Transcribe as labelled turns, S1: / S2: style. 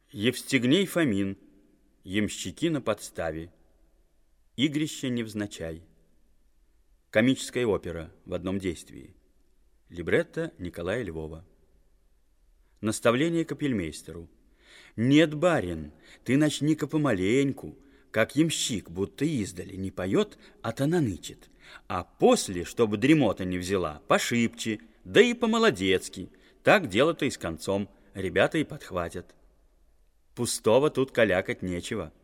S1: Евстигней Фомин. Ямщики на подставе. Игрище невзначай. Комическая опера в одном действии. Либретто Николая Львова. Наставление капельмейстеру. Нет, барин, ты начни-ка помаленьку, как ямщик, будто издали, не поет, а тонанычит. А после, чтобы дремота не взяла, пошибче, да и по-молодецки. Так дело-то и с концом, ребята и подхватят. Пустого тут калякать нечего.